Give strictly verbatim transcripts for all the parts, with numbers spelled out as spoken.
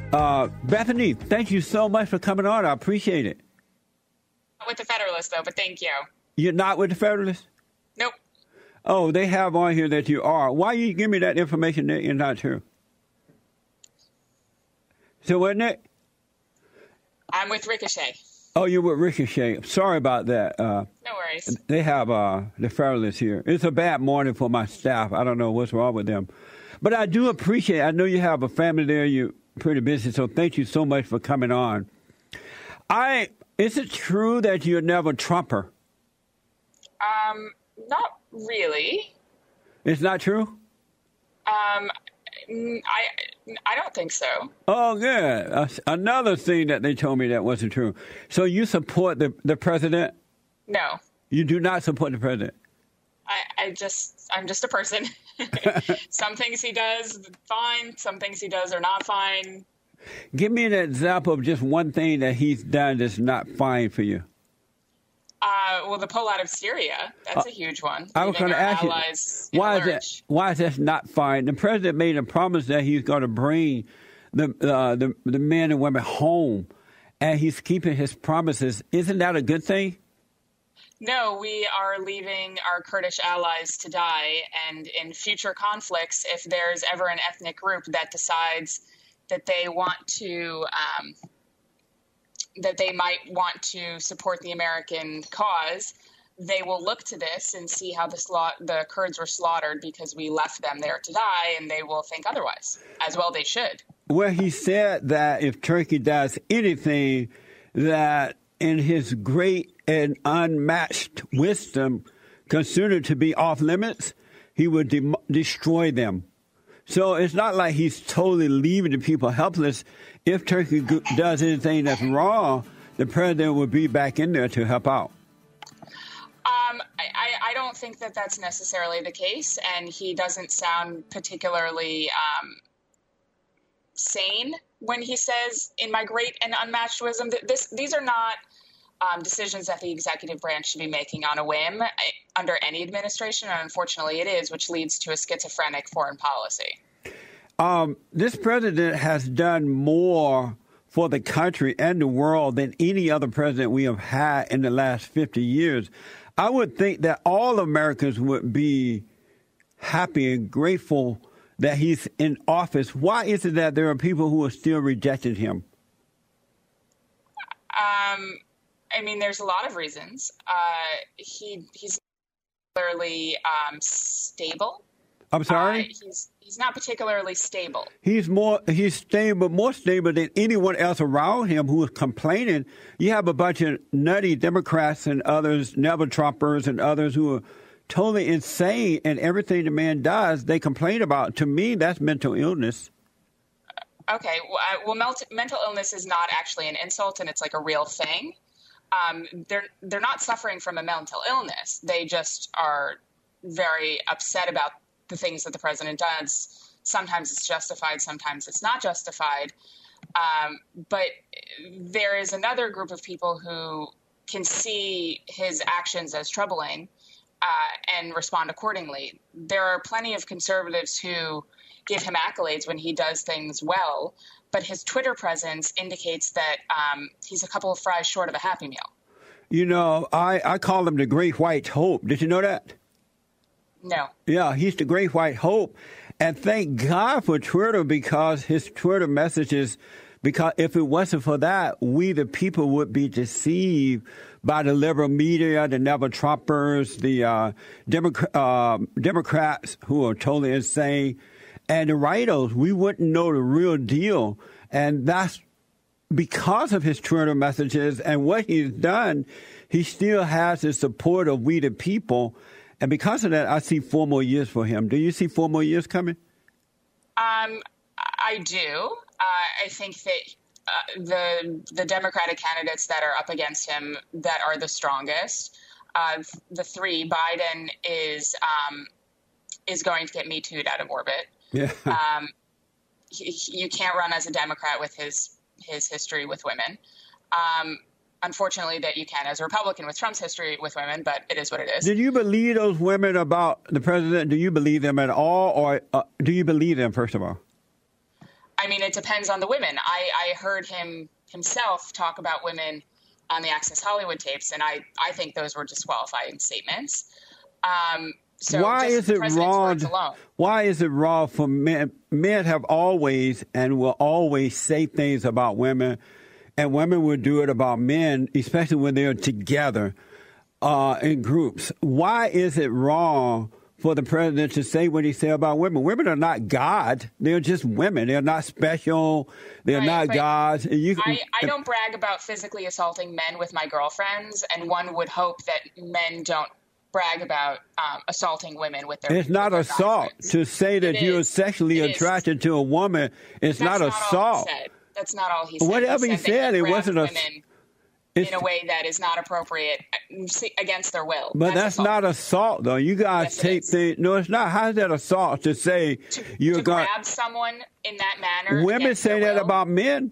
Uh, Bethany, thank you so much for coming on. I appreciate it. Not with the Federalist, though, but thank you. You're not with the Federalist? Nope. Oh, they have on here that you are. Why you give me that information that you're not true? So wasn't it? I'm with Ricochet. Oh, you're with Ricochet. Sorry about that. Uh, no worries. They have uh, the Federalist here. It's a bad morning for my staff. I don't know what's wrong with them. But I do appreciate it. I know you have a family there. You're pretty busy, so thank you so much for coming on. I Is it true that you're never a Trumper? Um, not really. It's not true? Um, I I don't think so. Oh, good. Uh, another thing that they told me that wasn't true. So you support the, the president? No. You do not support the president? I, I just, I'm just a person. Some things he does, fine. Some things he does are not fine. Give me an example of just one thing that he's done that's not fine for you. Uh, well, the pull out of Syria, that's uh, a huge one. I was going to ask you, why is, that, why is that not fine? The president made a promise that he's going to bring the, uh, the the men and women home, and he's keeping his promises. Isn't that a good thing? No, we are leaving our Kurdish allies to die, and in future conflicts, if there's ever an ethnic group that decides that they want to... Um, that they might want to support the American cause, they will look to this and see how the, sla- the Kurds were slaughtered because we left them there to die, and they will think otherwise. As well they should. Well, he said that if Turkey does anything, that in his great and unmatched wisdom, considered to be off limits, he would de- destroy them. So it's not like he's totally leaving the people helpless. If Turkey does anything that's wrong, the president will be back in there to help out. Um, I, I don't think that that's necessarily the case, and he doesn't sound particularly um, sane when he says, in my great and unmatched wisdom, that this, these are not um, decisions that the executive branch should be making on a whim under any administration, and unfortunately it is, which leads to a schizophrenic foreign policy. Um, this president has done more for the country and the world than any other president we have had in the last fifty years. I would think that all Americans would be happy and grateful that he's in office. Why is it that there are people who are still rejecting him? Um, I mean, there's a lot of reasons. Uh, he he's particularly um, stable. I'm sorry? Uh, he's he's not particularly stable. He's more he's stable, more stable than anyone else around him who is complaining. You have a bunch of nutty Democrats and others, never Trumpers and others who are totally insane, and everything the man does, they complain about. To me, that's mental illness. Okay, well, well mental illness is not actually an insult, and it's like a real thing. Um, they're they're not suffering from a mental illness. They just are very upset about the things that the president does. Sometimes it's justified, sometimes it's not justified. Um, but there is another group of people who can see his actions as troubling uh, and respond accordingly. There are plenty of conservatives who give him accolades when he does things well, but his Twitter presence indicates that um, he's a couple of fries short of a Happy Meal. You know, I, I call him the Great White Hope. Did you know that? No. Yeah, he's the Great White Hope. And thank God for Twitter, because his Twitter messages, because if it wasn't for that, we the people would be deceived by the liberal media, the never Trumpers, the uh, Democrat, uh, Democrats who are totally insane, and the writers. We wouldn't know the real deal. And that's because of his Twitter messages and what he's done. He still has the support of we the people. And because of that, I see four more years for him. Do you see four more years coming? Um, I do. Uh, I think that uh, the the Democratic candidates that are up against him that are the strongest, uh, the three, Biden is um, is going to get Me Too'd out of orbit. Yeah. Um, he, he, you can't run as a Democrat with his his history with women. Um, Unfortunately, that you can as a Republican with Trump's history with women, but it is what it is. Did you believe those women about the president? Do you believe them at all, or uh, do you believe them, first of all? I I mean, it depends on the women. I, I heard him himself talk about women on the Access Hollywood tapes, and I, I think those were disqualifying statements. Um, so why is it wrong? Why is it wrong for men? Men have always and will always say things about women, and women will do it about men, especially when they're together uh, in groups. Why is it wrong for the president to say what he said about women? Women are not God. They're just women. They're not special. They're right, not right. gods. You, I, I don't brag about physically assaulting men with my girlfriends, and one would hope that men don't brag about um, assaulting women with their It's not their assault. guys. To say that it you're is. sexually it attracted is. to a woman, it's That's not, not assault. All he said. That's not all he said. Whatever he said, he said he it wasn't a... in a way that is not appropriate against their will. But that's, that's assault. not assault, though. You guys yes, take things. No, it's not. How is that assault to say to, you're to going grab someone in that manner? Women say that will? about men.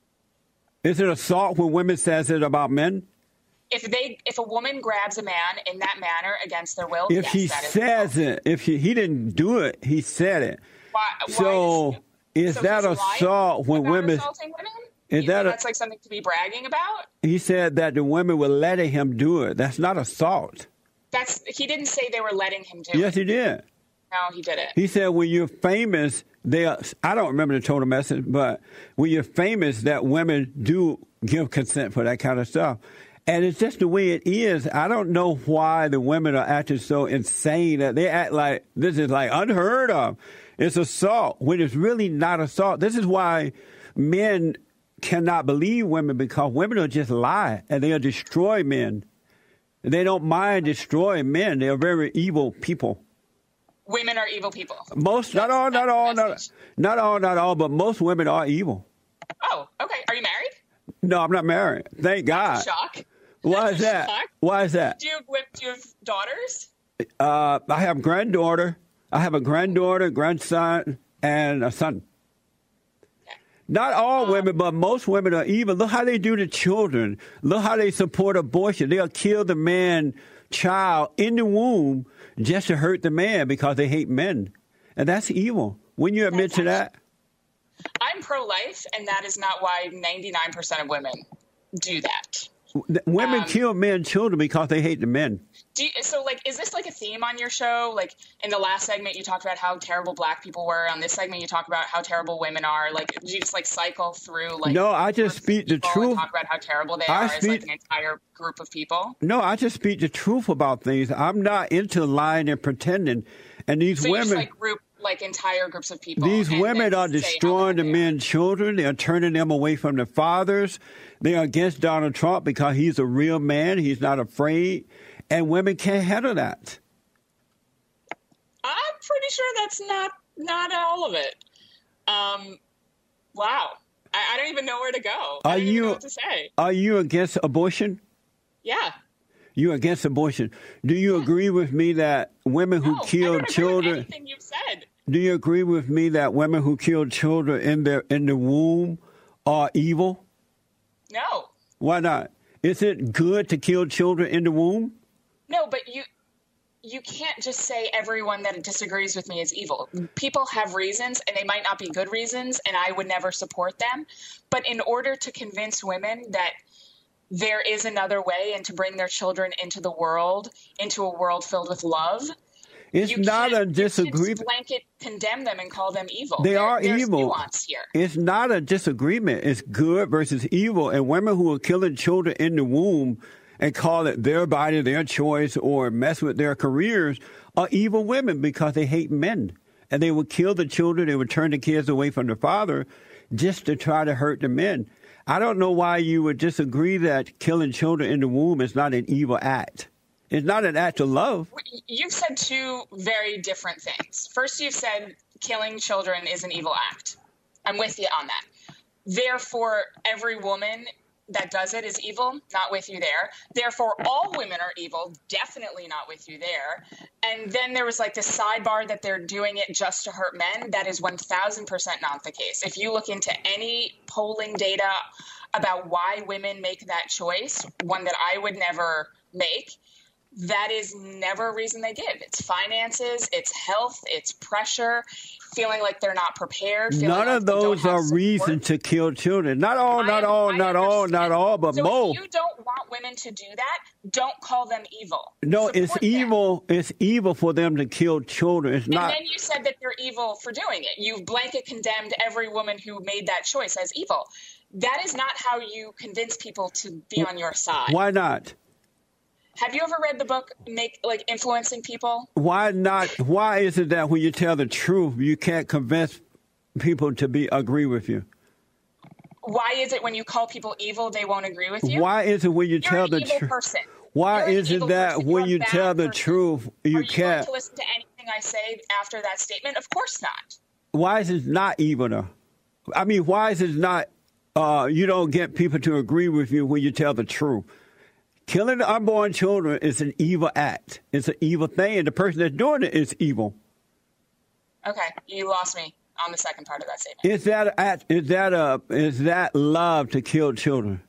Is it assault when women says it about men? If they, if a woman grabs a man in that manner against their will, if yes, he that is says assault. it, if he, he didn't do it, he said it. Why, so why is, so that assault when women? Assaulting women? Is you that think a, that's like something to be bragging about? He said that the women were letting him do it. That's not assault. That's he didn't say they were letting him do yes, it. Yes, he did. No, he didn't. He said when you're famous, they are, I don't remember the total message, but when you're famous, that women do give consent for that kind of stuff. And it's just the way it is. I don't know why the women are acting so insane that they act like this is like unheard of. It's assault when it's really not assault. This is why men cannot believe women, because women will just lie and they'll destroy men. They don't mind destroying men. They're very evil people. Women are evil people. Most, not all, not all, not, not all, not all, but most women are evil. Oh, okay. Are you married? No, I'm not married. Thank God. That's a shock. Why is that? Shock. Why is that? Do you, do you have daughters? Uh, I have a granddaughter. I have a granddaughter, grandson, and a son. Okay. Not all um, women, but most women are evil. Look how they do to children. Look how they support abortion. They'll kill the man child in the womb just to hurt the man because they hate men. And that's evil. When you admit to that? I'm pro-life, and that is not why ninety-nine percent of women do that. Women um, kill men and children because they hate the men. Do you, so, like, is this like a theme on your show? Like, in the last segment, you talked about how terrible black people were. On this segment, you talk about how terrible women are. Like, do you just like cycle through? Like, no, I just speak the truth. And talk about how terrible they I are speak, as like an entire group of people. No, I just speak the truth about things. I'm not into lying and pretending. And these so women, you just, like, group like entire groups of people. These women are destroying the men's children. They are turning them away from their fathers. They are against Donald Trump because he's a real man. He's not afraid. And women can't handle that. I'm pretty sure that's not not all of it. Um, wow. I, I don't even know where to go. I are don't you, even know what to say. Are you against abortion? Yeah. You're against abortion. Do you yeah. agree with me that women who no, kill I don't children? agree with anything you've said. Do you agree with me that women who kill children in their in the womb are evil? No. Why not? Is it good to kill children in the womb? No, but you you can't just say everyone that disagrees with me is evil. People have reasons, and they might not be good reasons, and I would never support them. But in order to convince women that there is another way and to bring their children into the world, into a world filled with love, it's you not a disagreement. disagreement. You can't blanket condemn them and call them evil. They there, are there's evil. Nuance here. It's not a disagreement. It's good versus evil. And women who are killing children in the womb and call it their body, their choice, or mess with their careers are evil women because they hate men. And they would kill the children. They would turn the kids away from the father just to try to hurt the men. I don't know why you would disagree that killing children in the womb is not an evil act. It's not an act of love. You've said two very different things. First, you've said killing children is an evil act. I'm with you on that. Therefore, every woman that does it is evil. Not with you there. Therefore, all women are evil. Definitely not with you there. And then there was like this sidebar that they're doing it just to hurt men. That is one thousand percent not the case. If you look into any polling data about why women make that choice, one that I would never make, that is never a reason they give. It's finances, it's health, it's pressure, feeling like they're not prepared. None like of those are reasons to kill children. Not all, not I, all, I not all, not all, but so most. If you don't want women to do that, don't call them evil. No, Support it's them. evil. It's evil for them to kill children. It's and not. And then you said that they're evil for doing it. You've blanket condemned every woman who made that choice as evil. That is not how you convince people to be on your side. Why not? Have you ever read the book, Make like Influencing People? Why not? Why is it that when you tell the truth, you can't convince people to be agree with you? Why is it when you call people evil, they won't agree with you? Why is it when you You're tell an the evil truth? person. Why You're is it that person. when You're you tell the person. truth, you Are you can't? going to listen to anything I say after that statement? Of course not. Why is it not evil though? I mean, why is it not? Uh, you don't get people to agree with you when you tell the truth. Killing unborn children is an evil act. It's an evil thing, and the person that's doing it is evil. Okay, you lost me on the second part of that statement. Is that a act? Is that a? Is that love to kill children?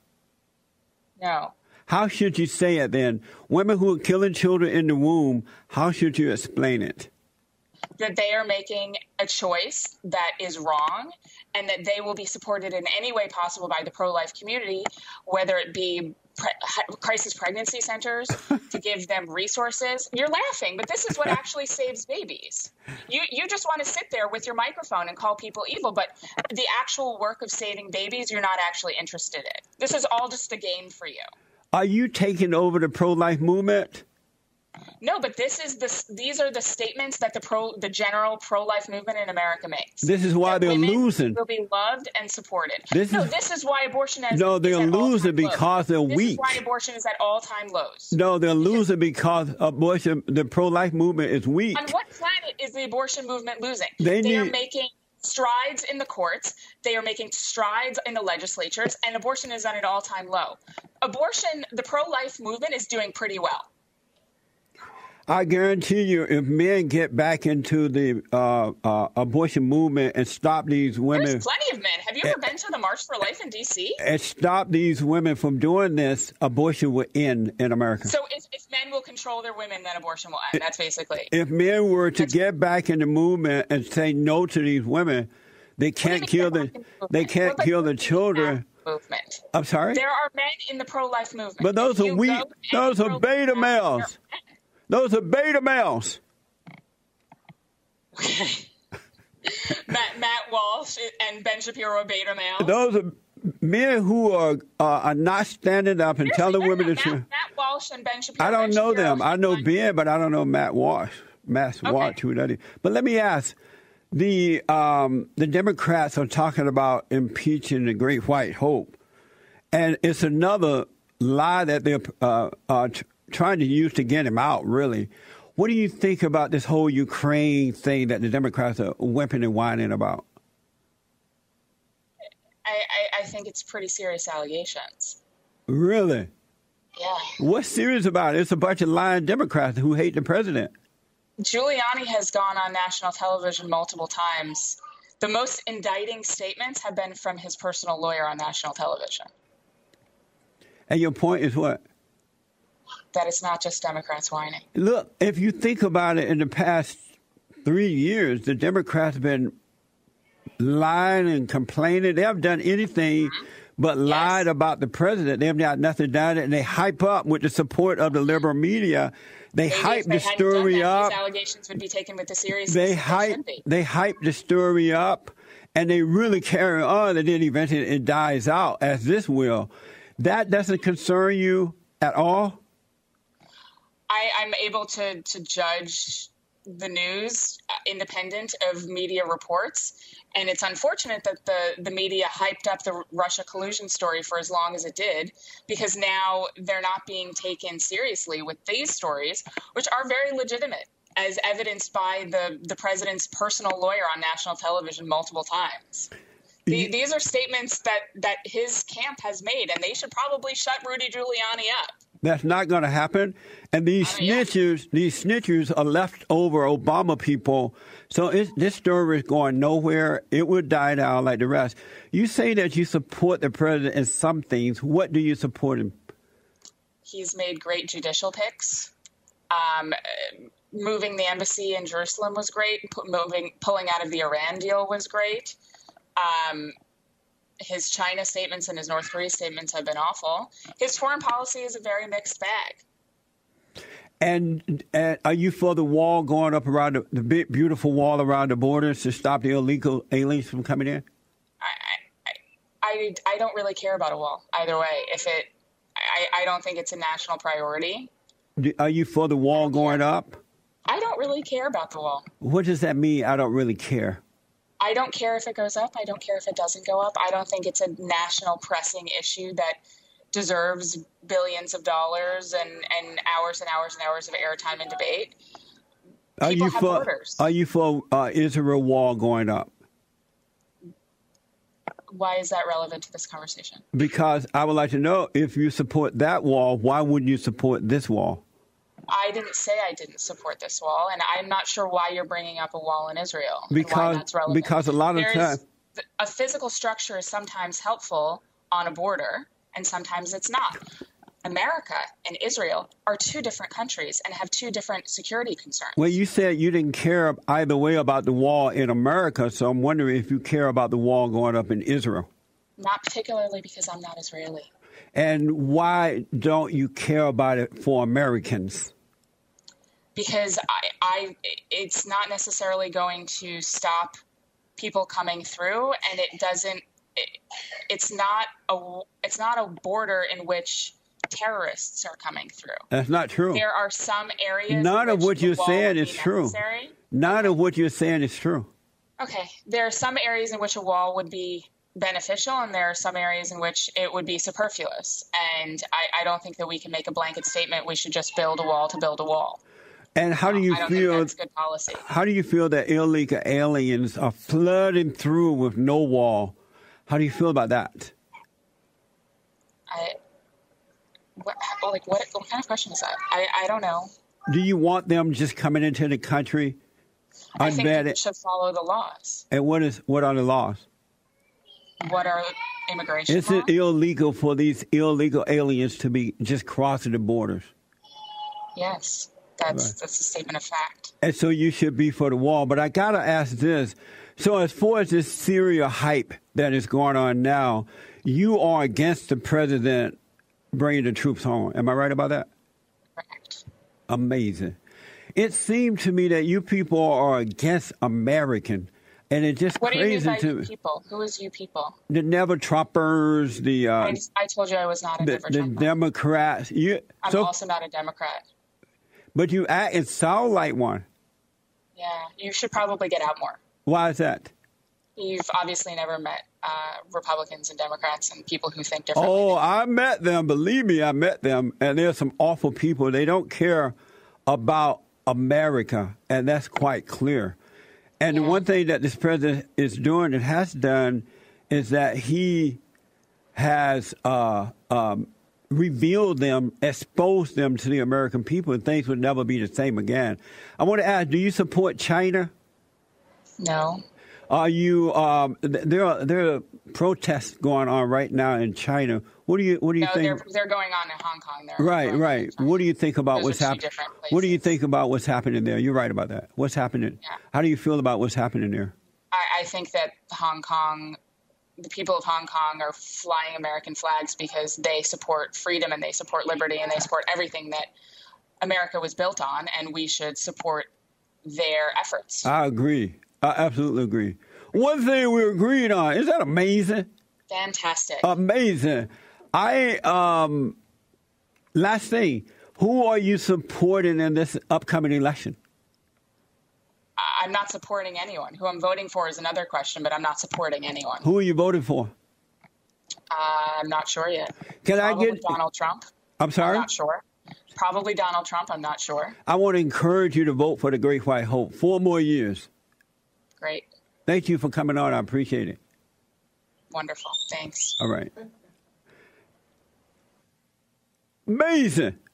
No. How should you say it then? Women who are killing children in the womb, how should you explain it? That they are making a choice that is wrong, and that they will be supported in any way possible by the pro-life community, whether it be pre- crisis pregnancy centers to give them resources. You're laughing, but this is what actually saves babies. You you just want to sit there with your microphone and call people evil, but the actual work of saving babies, you're not actually interested in. This is all just a game for you. Are you taking over the pro-life movement? No, but this is the these are the statements that the pro the general pro-life movement in America makes. This is why that they're women losing. Will be loved and supported. This no, is, this is why abortion has no. They're losing because they're this weak. This is why abortion is at all-time lows. No, they're losing because abortion. The pro-life movement is weak. On what planet is the abortion movement losing? They, they need, are making strides in the courts. They are making strides in the legislatures, and abortion is at an all-time low. Abortion, the pro-life movement is doing pretty well. I guarantee you, if men get back into the uh, uh, abortion movement and stop these women... There's plenty of men. Have you ever uh, been to the March for Life in D C? And stop these women from doing this, abortion will end in America. So if, if men will control their women, then abortion will end. That's basically... If men were to That's, get back in the movement and say no to these women, they can't kill the, the they can't well, kill the children. Movement. I'm sorry? There are men in the pro-life movement. But those are weak. Those are beta males. Those are beta males. Okay. Matt, Matt Walsh and Ben Shapiro are beta males. Those are men who are uh, are not standing up and Seriously, telling women the Matt, truth. Matt Walsh and Ben Shapiro. I don't Ben know Shapiro them. I know Ben, but I don't know Matt Walsh. Matt okay. Walsh, who that is. But let me ask. The um, the Democrats are talking about impeaching the Great White Hope. And it's another lie that they're uh, uh, t- trying to use to get him out, really. What do you think about this whole Ukraine thing that the Democrats are whimpering and whining about? I, I, I think it's pretty serious allegations. Really? Yeah. What's serious about it? It's a bunch of lying Democrats who hate the president. Giuliani has gone on national television multiple times. The most indicting statements have been from his personal lawyer on national television. And your point is what? That it's not just Democrats whining. Look, if you think about it, in the past three years, the Democrats have been lying and complaining. They haven't done anything mm-hmm. but yes. lied about the president. They have got nothing done, and they hype up with the support of the liberal media. They Maybe hype the story that, up. These allegations would be taken with the seriousness they hype. They, they hype the story up, and they really carry on, and then eventually it dies out, as this will. That doesn't concern you at all? I, I'm able to, to judge the news independent of media reports. And it's unfortunate that the, the media hyped up the Russia collusion story for as long as it did, because now they're not being taken seriously with these stories, which are very legitimate, as evidenced by the, the president's personal lawyer on national television multiple times. The, these are statements that, that his camp has made, and they should probably shut Rudy Giuliani up. That's not going to happen. And these snitchers, these snitchers are leftover Obama people. So it's, this story is going nowhere. It will die down like the rest. You say that you support the president in some things. What do you support him? He's made great judicial picks. Um, moving the embassy in Jerusalem was great. P- moving, pulling out of the Iran deal was great. Um, his China statements and his North Korea statements have been awful. His foreign policy is a very mixed bag. And, and are you for the wall going up around the, the big, beautiful wall around the borders to stop the illegal aliens from coming in? I, I, I, I don't really care about a wall either way. If it, I, I don't think it's a national priority. Are you for the wall going up? I don't really care about the wall. What does that mean? I don't really care. I don't care if it goes up. I don't care if it doesn't go up. I don't think it's a national pressing issue that deserves billions of dollars and, and hours and hours and hours of airtime and debate. People are you have for, borders. Are you for uh, Israel wall going up? Why is that relevant to this conversation? Because I would like to know, if you support that wall, why wouldn't you support this wall? I didn't say I didn't support this wall, and I'm not sure why you're bringing up a wall in Israel. Because and why that's relevant. because a lot of times a physical structure is sometimes helpful on a border, and sometimes it's not. America and Israel are two different countries and have two different security concerns. Well, you said you didn't care either way about the wall in America, so I'm wondering if you care about the wall going up in Israel. Not particularly, because I'm not Israeli. And why don't you care about it for Americans? Because I, I, it's not necessarily going to stop people coming through, and it doesn't. It, it's not a. It's not a border in which terrorists are coming through. That's not true. There are some areas. None of what you're saying is true. None of what you're saying is true. Okay, there are some areas in which a wall would be beneficial, and there are some areas in which it would be superfluous. And I, I don't think that we can make a blanket statement. We should just build a wall to build a wall. And how do you I don't feel? think that's good policy. How do you feel that illegal aliens are flooding through with no wall? How do you feel about that? I, what, like what? What kind of question is that? I, I don't know. Do you want them just coming into the country unvetted? I think they should follow the laws. And what is what are the laws? What are immigration Is laws? it illegal for these illegal aliens to be just crossing the borders? Yes. That's Right. that's a statement of fact. And so you should be for the wall. But I got to ask this. So as far as this Syria hype that is going on now, you are against the president bringing the troops home. Am I right about that? Correct. Amazing. It seemed to me that you people are against American. And it's just What do you mean crazy by to you me. people? Who is you people? The Never Trumpers, the uh, I, I told you I was not a the, never the Trumper. Democrats. You, I'm so, also not a Democrat. but you act and sound like one. Yeah, you should probably get out more. Why is that? You've obviously never met uh, Republicans and Democrats and people who think differently. Oh, I met them. Believe me, I met them. And they're some awful people. They don't care about America, and that's quite clear. And Yeah. the one thing that this president is doing and has done is that he has uh, um, revealed them, exposed them to the American people, and things would never be the same again. I want to ask, do you support China? No. Are you? Um, th- there are there are protests going on right now in China. What do you What do you No, think? they're, they're going on in Hong Kong. They're Right, going on right. in China. What do you think about Those what's are two happening? different What do you places. think about what's happening there? You're right about that. What's happening? Yeah. How do you feel about what's happening there? I, I think that Hong Kong, the people of Hong Kong are flying American flags because they support freedom and they support liberty and they support everything that America was built on, and we should support their efforts. I agree. I absolutely agree. One thing we agreed on. Is that amazing? Fantastic. Amazing. I um. Last thing. Who are you supporting in this upcoming election? I- I'm not supporting anyone. Who I'm voting for is another question, but I'm not supporting anyone. Who are you voting for? Uh, I'm not sure yet. Can Probably I get? Donald Trump. I'm sorry. I'm not sure. Probably Donald Trump. I'm not sure. I want to encourage you to vote for the Great White Hope. Four more years. Great. Thank you for coming on. I appreciate it. Wonderful. Thanks. All right. Amazing.